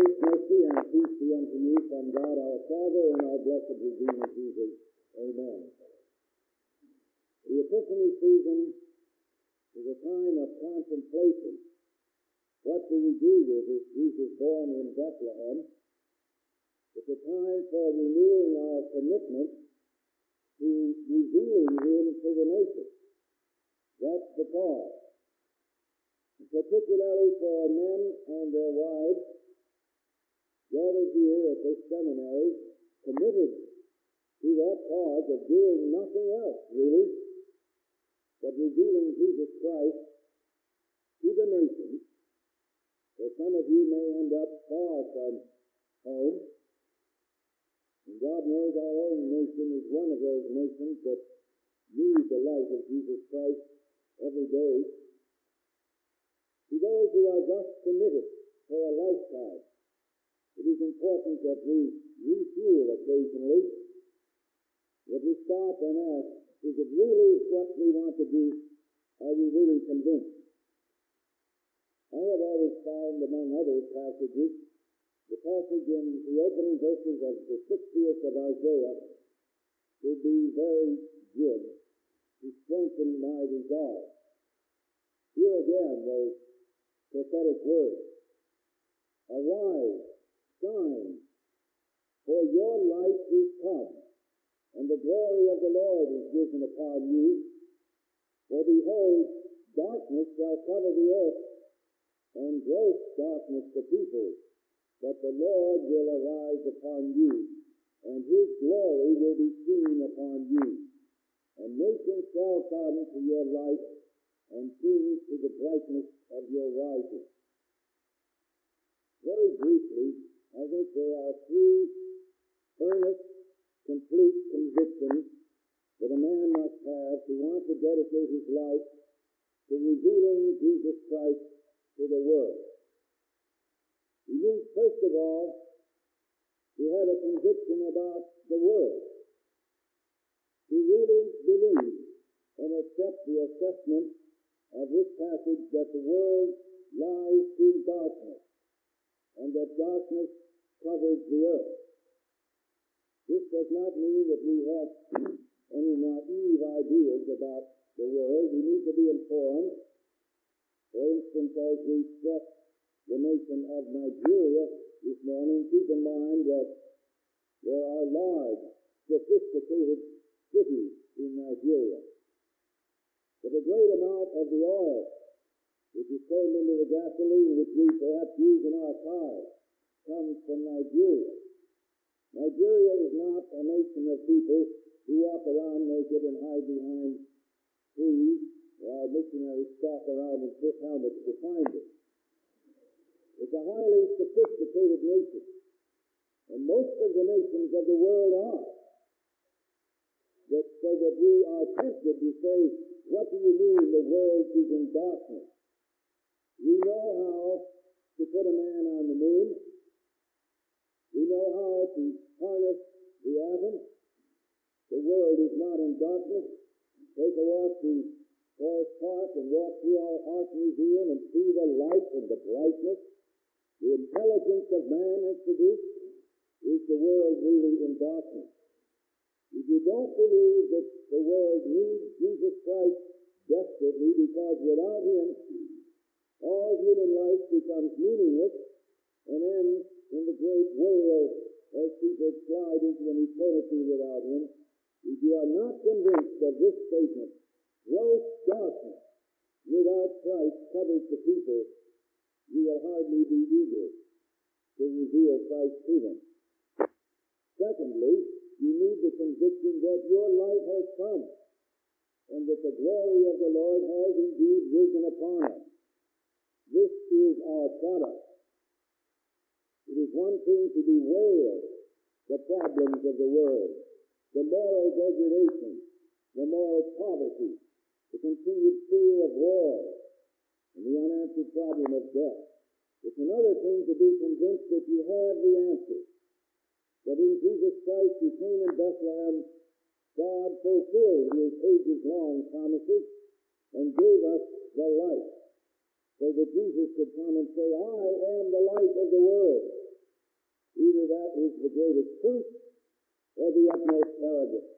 Grace, mercy, and peace be unto you from God our Father and our blessed Redeemer Jesus. Amen. The Epiphany season is a time of contemplation. What do we do with this Jesus born in Bethlehem? It's a time for renewing our commitment to revealing him to the nation. That's the cause. Particularly for men and their wives gathered here at this seminary, committed to that cause of doing nothing else, really, but revealing Jesus Christ to the nation. So some of you may end up far from home, and God knows our own nation is one of those nations that need the light of Jesus Christ every day. To those who are thus committed for a lifetime, it is important that we refuel occasionally, that we stop and ask, is it really what we want to do? Are we really convinced? I have always found, among other passages, the passage in the opening verses of the 60th of Isaiah to be very good to strengthen my resolve. Here again, those prophetic words. Arise, shine, for your light is come, and the glory of the Lord is risen upon you. For behold, darkness shall cover the earth, and gross darkness the people. But the Lord will arise upon you, and his glory will be seen upon you. And nations shall come to your light, and kings to the brightness of your rising. Very briefly, I think there are three earnest, complete convictions that a man must have who wants to dedicate his life to revealing Jesus Christ to the world. He needs, first of all, to have a conviction about the world, to really believe and accept the assessment of this passage that the world lies in darkness and that darkness covers the earth. This does not mean that we have any naive ideas about the world. We need to be informed. For instance, as we stress the nation of Nigeria this morning, keep in mind that there are large, sophisticated cities in Nigeria. But a great amount of the oil which is turned into the gasoline which we perhaps use in our cars comes from Nigeria. Nigeria is not a nation of people who walk around naked and hide behind trees while missionaries stalk around in put helmets to find it. It's a highly sophisticated nation, and most of the nations of the world are. So that we are tempted to say, what do you mean the world is in darkness? We know how to put a man on the moon. We know how to harness the atom. The world is not in darkness. Take a walk to Forest Park and walk through our art museum and see the light and the brightness. The intelligence of man has produced. Is the world really in darkness? If you don't believe that the world needs Jesus Christ desperately, because without him all human life becomes meaningless and ends in the great whale as people slide into an eternity without him, if you are not convinced of this statement, gross darkness without Christ covers the people, you will hardly be eager to reveal Christ to them. Secondly, you need the conviction that your light has come and that the glory of the Lord has indeed risen upon us. This is our product. It is one thing to bewail the problems of the world, the moral degradation, the moral poverty, the continued fear of war, and the unanswered problem of death. It's another thing to be convinced that you have the answer, that in Jesus Christ who came in Bethlehem, God fulfilled his ages-long promises and gave us the light, so that Jesus could come and say, I am the light of the world. is the greatest truth or the utmost arrogance.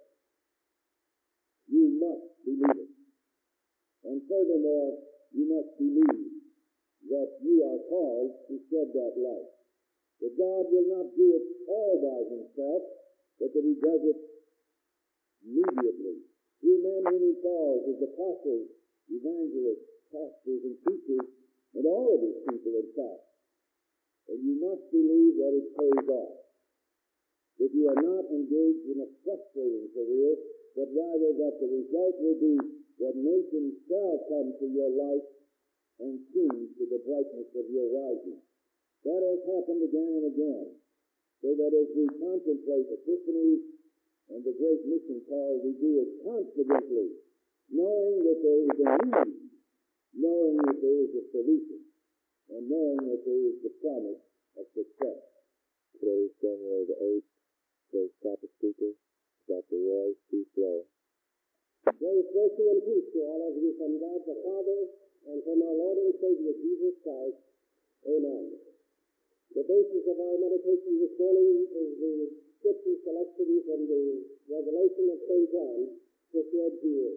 You must believe it. And furthermore, you must believe that you are called to shed that light. That God will not do it all by himself, but that he does it immediately through men whom he calls as apostles, evangelists, pastors, and teachers, and all of his people, in fact. And you must believe that it pays off. That you are not engaged in a frustrating career, but rather that the result will be that nations shall come to your light and sing to the brightness of your rising. That has happened again and again. So that as we contemplate Epiphanies and the great mission call, we do it confidently, knowing that there is a need, knowing that there is a solution, and knowing that there is the promise of success. Today's January the 8th, today's topic speaker, Dr. Roy C. Flo. Grace, mercy, and peace to all of you from God the Father and from our Lord and Savior Jesus Christ. Amen. The basis of our meditation this morning is the scripture selection from the Revelation of St. John, just read here.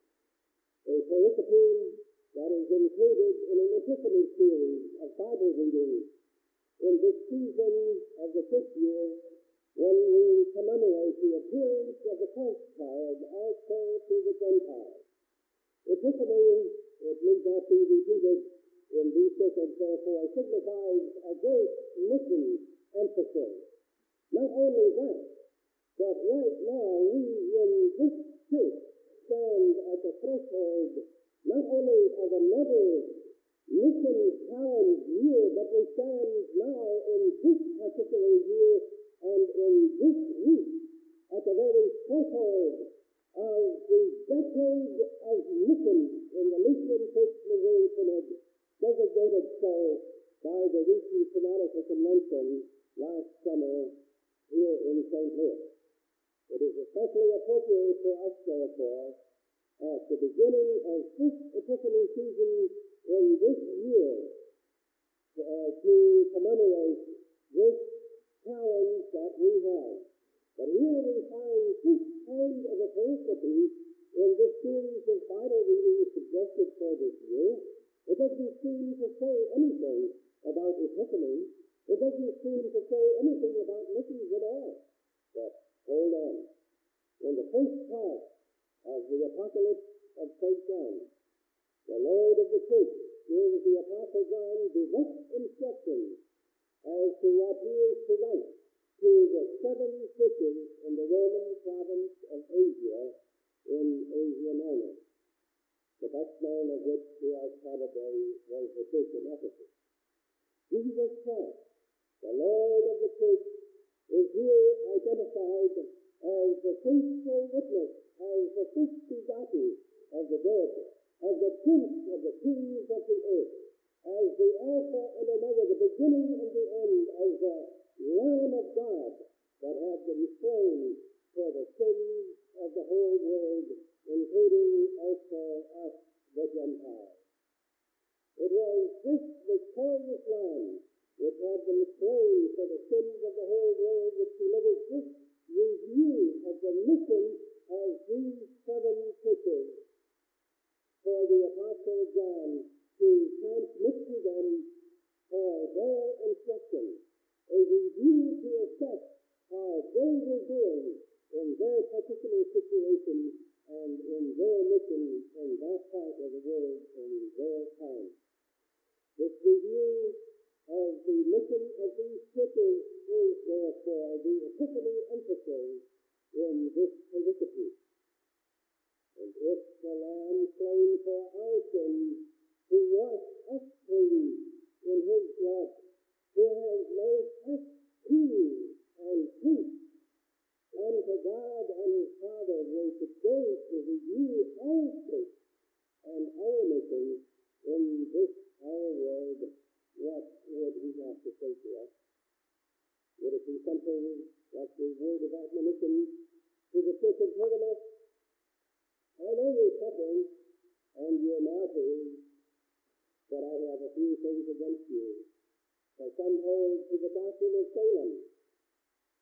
A pericope that is included in an Epiphany series of Bible readings in this season of the fifth year, when we commemorate the appearance of the Christ child also to the Gentiles. Epiphany, it need not be repeated in these circles, therefore, signifies a great mission emphasis. Not only that, but right now we in this church stand at the threshold not only of another mission challenge year, but we stand now in this particular year and in this week at the very threshold of the decade of mission in the Lutheran Church Missouri Synod, designated so by the recent Synodical Convention last summer here in St. Louis. It is especially appropriate for us, therefore, at the beginning of this Epiphany season in this year, to commemorate this challenge that we have. But here we find this kind of a pericope in this series of Bible readings suggested for this year. It doesn't seem to say anything about Epiphany. It doesn't seem to say anything about missions at all. But hold on. In the first part of the Apocalypse of St. John, the Lord of the Church gives the Apostle John direct instructions as to what he is to write to the 7 churches in the Roman province of Asia, in Asia Minor, the best known of which to us probably was the church in Ephesus. Jesus Christ, the Lord of the Church, is here identified as the faithful witness, as the first begotten of the dead, as the Prince of the kings of the earth, as the Alpha and Omega, the beginning and the end, as the Lamb of God that had been slain for the sins of the whole world, including also us, the Gentiles. It was this victorious Lamb which had been slain for the sins of the whole world which delivered this review of the mission of these 7 churches for the Apostle John to transmit to them for their instruction, a review to assess how they were doing in their particular situation and in their mission in that part of the world in their time. This review of the mission of these churches is therefore the Epiphany emphasis in this pericope. And if the Lamb slain for our sins, who washed us clean in his blood, who has made us kings and priests unto God and his Father, were today to review our church and our mission in this our world, what would he have to say to us? Would it be something like the word of admonition to the church of Pergamos? I know you're suffering and you're martyrs, but I have a few things against you. For some hold to the doctrine of Salem,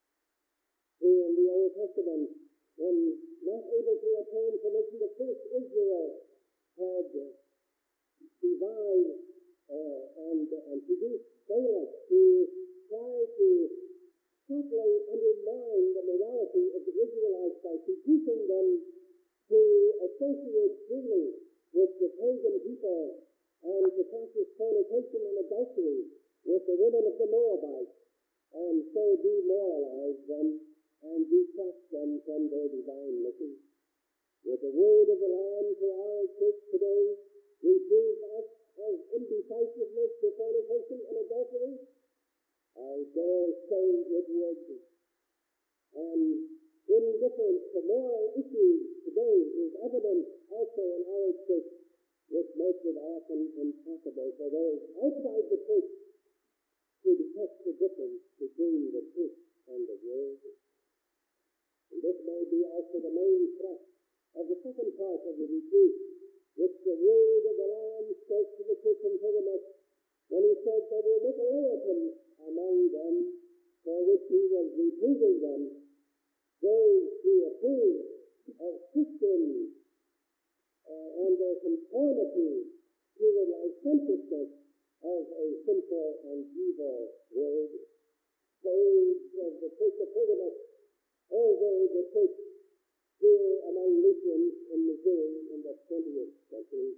who in the Old Testament, when not able to attain permission, the first Israel had devised and produced Balak to try to subtly undermine the morality of the Israelites by seducing them to associate freely with the pagan people and to practice fornication and adultery with the women of the Moabites, and so demoralize them and detract them from their divine mission. With the word of the Lamb to our church today, reprove us of indecisiveness to fornication and adultery? I dare say it would. And indifference to moral issues today is evident also in our church, which makes it often impossible for those outside the church to detect the difference between the church and the world. And this may be also the main thrust of the second part of the reproof, which the word of the Lamb spoke to the church in Pergamos when he said there were Nicolaitans among them, for which he was reproving them, those who approved of Christians and their conformity to the licentiousness of a sinful and evil world. Slaves of the church of Pergamos over the church here among Lutherans in Missouri in the 20th century.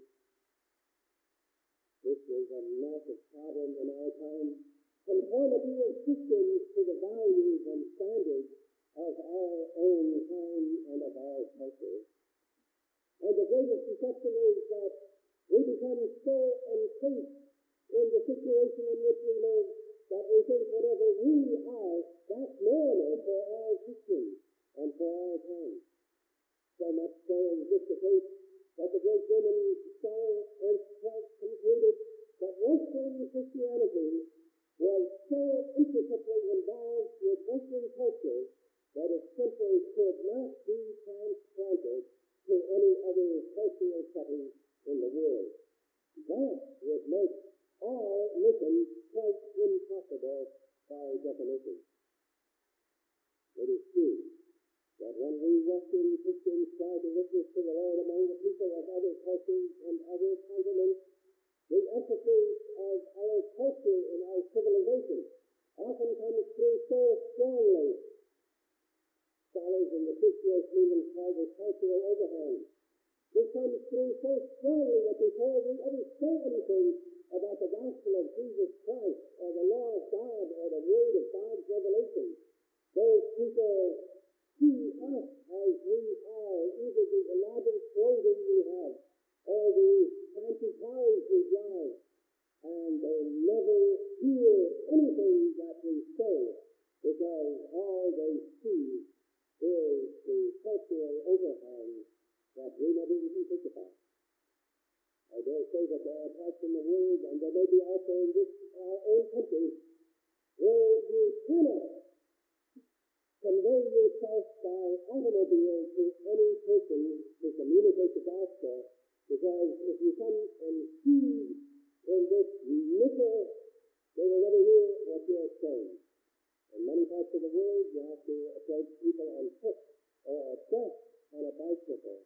This is a massive problem in our time. Conformity of Christians to the values and standards of our own time and of our culture. And the greatest deception is that we become so encased in the situation in which we live that we think whatever we are, that's normal for all Christians and for all time. So much so is this the case that the great German scholar Ernst Trapp concluded that Western Christianity was so intricately involved with Western culture that it simply could not be transplanted to any other cultural setting in the world. That would make all missions quite impossible by definition. It is true that when we Western Christians try to witness to the Lord among the people of other cultures and other continents, the emphasis of our culture and our civilization often comes through so strongly. Scholars in the Christian movement call this cultural overhang. This comes through so strongly that before we ever say anything about the gospel of Jesus Christ or the law of God or the word of God's revelation, those people see us as we are, either the elaborate clothing we have or the fancy cars we drive, and they never hear anything that we say because all they see is the cultural overhang that we never even think about. I dare say that there are parts in the world, and there may be also in this our own country, where you cannot convey yourself by automobile to any person to communicate the gospel, because if you come and feed in this nickel, they will never hear what you're saying. In many parts of the world, you have to approach people on foot or a bus on a bicycle.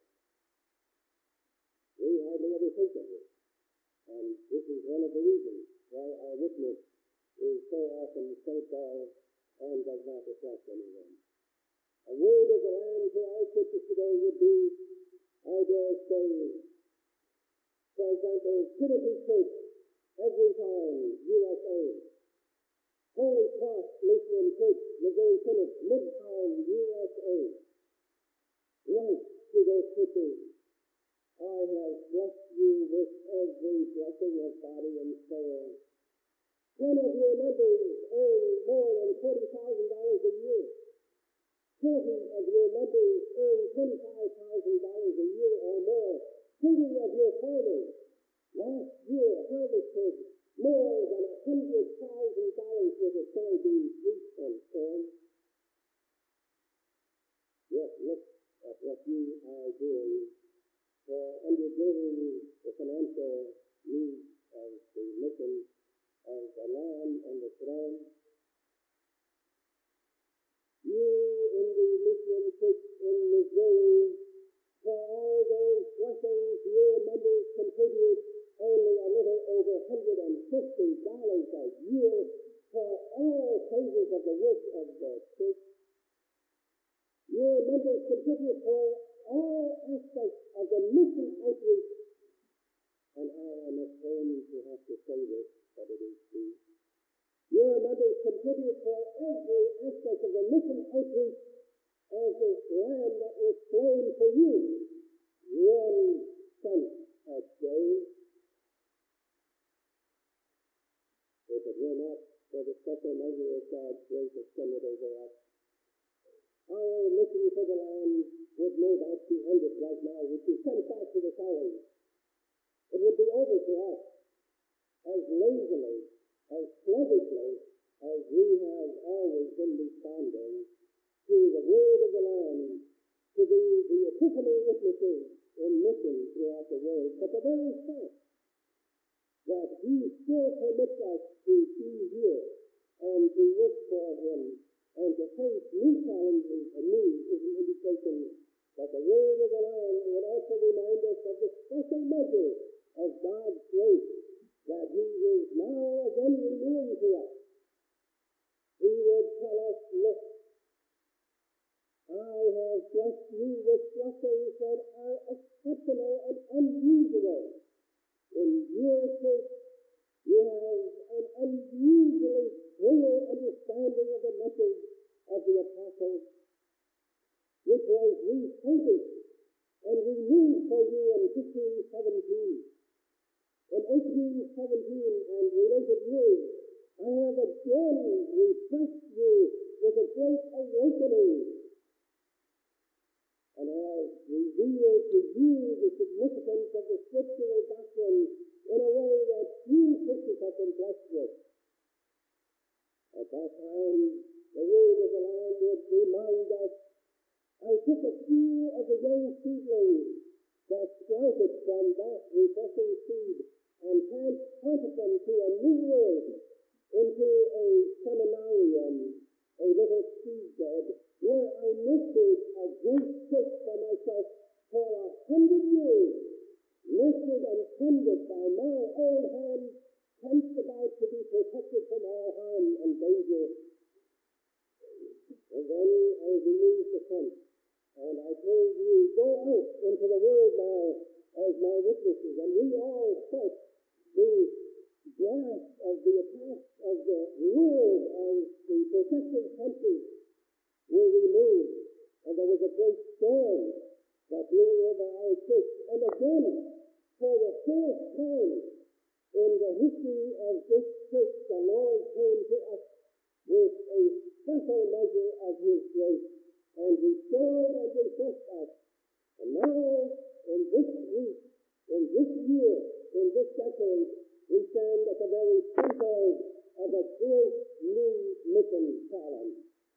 We hardly ever think of this, and this is one of the reasons why our witness is so often so dull and does not attract anyone. A word of the Lamb to our churches today would be, I dare say, for example, Trinity Church, Edgertown, USA, Holy Cross Lutheran Church, Missouri Synod, Midtown, USA. Write to those churches, I have blessed you with every blessing of body and soul. 10 of your members earn more than $40,000 a year. 40 of your members earn $25,000 a year or more. 30 of your farmers last year harvested more than $100,000 worth of soybeans, wheat, and corn. Yet look at what you are doing for undergirding the financial needs of the mission of the Lamb and the throne. You in phases of the work of the church. Your members contribute for all aspects of the mission outreach. And I am ashamed to have to say this, but it is true. Your members contribute for every aspect of the mission outreach as the land that was slain for you. 1 cent a day. If it were not for the special measure of God's grace extended over us, our mission for the land would no doubt be ended right now. We'd be sent back to the colonies. It would be over to us as lazily, as sluggishly as we have always been responding to the word of the land, to the epiphany witnesses in mission throughout the world. But the very fact that He still permits us to be here and to work for Him and to face new challenges anew is an indication that the word of the land would also remind us of the special measure of God's grace that He is now again renewing to us. He would tell us, look, I have blessed you with blessings that are exceptional and unusual. In your church, you have an unusually clear understanding of the message of the apostles, which was reprinted and renewed for you in 1517. In 1817 and related years, I have again refreshed you with a great awakening and have revealed to you the significance of the scriptural doctrine in a way that few Christians have been blessed with. At that time, the word of the Lamb would remind us, I took a few of the young seedlings that sprouted from that refreshing seed and transplanted them to a new world, into a seminarium, a little seed bed, where I nurtured a great church for myself for 100 years, nurtured and tended by my own hands, fenced about to be protected from all harm and danger. And then I removed the fence, and I told you, go out into the world now as my witnesses, and we all felt the blast of the attack of the world as the protective fences were removed, and there was a great storm that blew over our church. And again, for the first time in the history of this church, the Lord came to us with a special measure of His grace and restored and refreshed us. And now, in this week, in this year, in this decade, we stand at the very threshold of a great new mission challenge.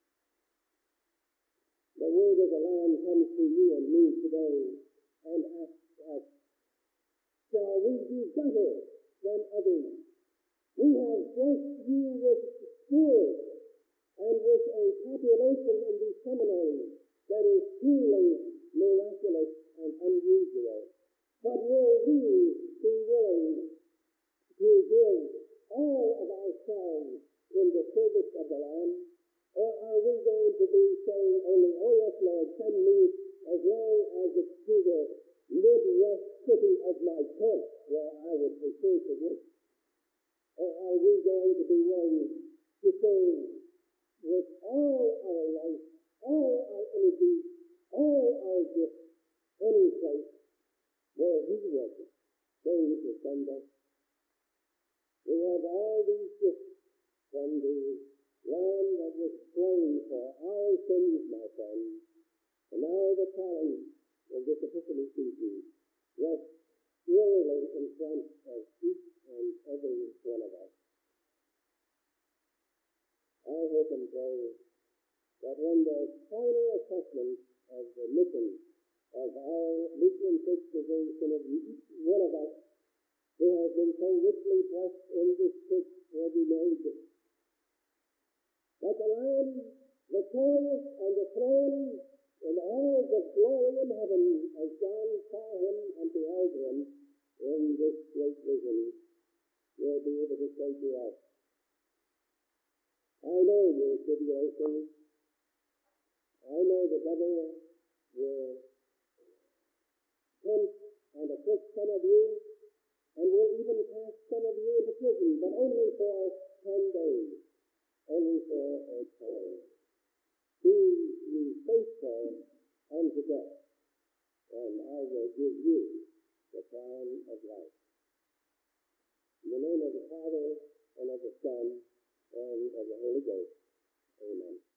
The word of the Lamb comes to you and me today and asks us, shall we do better than others? We have blessed you with schools and with a population in these seminaries that is truly miraculous and unusual. But will we be willing to give all of ourselves in the service of the Lamb? Or are we going to be saying only, oh yes, Lord, send me as long as it's to the Midwest city of my choice where I would prefer to work? Or are we going to be willing to serve with all our life, all our energy, all our gifts, any place where He was going to send us? We have all these gifts from the Lamb that was slain for our sins, my friends. And now the challenge of this Epiphany season rests squarely in front of each and every one of us. I hope and pray that when the final assessment of the mission of our Lutheran Church Division of each one of us who has been so richly blessed in this church will be made, that the Lamb, victorious on the throne in all the glory in heaven, as John saw Him and beheld Him in this great vision, will be able to say to us, I know your tribulation. I know the devil will tempt and afflict some of you, and will even cast some of you into prison, but only for 10 days, only for a time. Be ye faithful unto death, and I will give you the crown of life. In the name of the Father, and of the Son, and of the Holy Ghost. Amen.